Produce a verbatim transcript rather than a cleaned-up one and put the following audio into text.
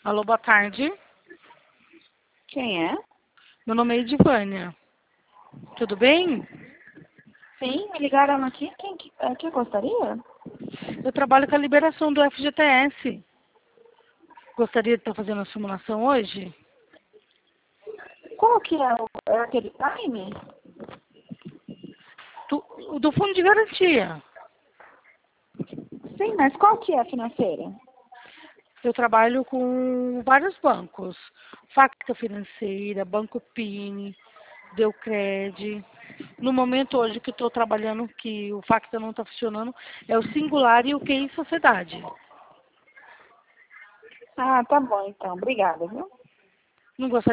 Alô, boa tarde. Quem é? Meu nome é Edivânia. Tudo bem? Sim, me ligaram aqui. Quem, que- é, quem gostaria? Eu trabalho com a liberação do F G T S. Gostaria de estar fazendo a simulação hoje? Qual que é, o, é aquele time? Do, do fundo de garantia. Sim, mas qual que é a financeira? Eu trabalho com vários bancos. Facta Financeira, Banco Pini, Deucred. No momento hoje que estou trabalhando, que o Facta não está funcionando, é o Singular e o Q I Sociedade. Ah, tá bom então. Obrigada, viu? Não gostaria